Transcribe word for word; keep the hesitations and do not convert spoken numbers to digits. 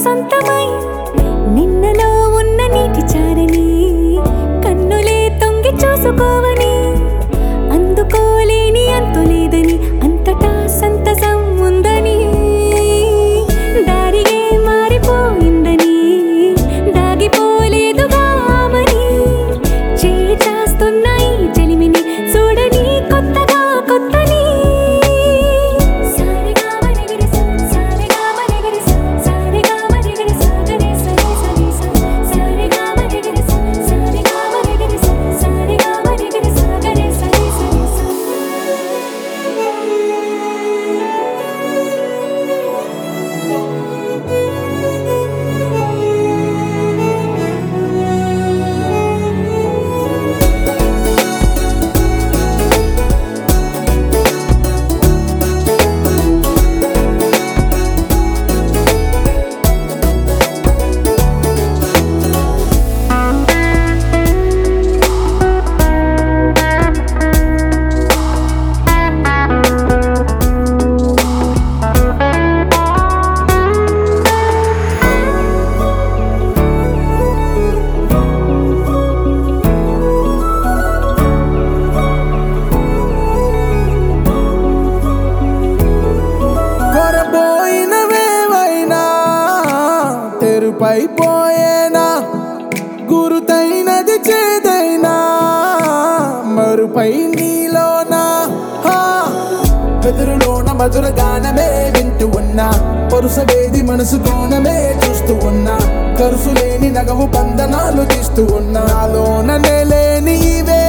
సొంతమై నిన్నలో ఉన్న నీటి చారని కన్నులే తొంగి చూసుకోవని అందుకోలేని అంతులేదని అంతటా సంతసం ఉందని దారిగే మారిపోయిందని దాగిపోలేదుగా ఆమని చేస్తాస్తున్నాయి జలిమిని చూడని కొత్తగా కొత్తని పైపోయేనా గురుతైనది చేదైనా మరుపై నీలోనా ఎదురులోన మధుర గానమే వింటూ ఉన్నా పరుసవేది మనసు కోణమే చూస్తూ ఉన్నా కరుసు లేని నగవు బంధనాలు తీస్తూ ఉన్నా నాలోన లేని ఇవే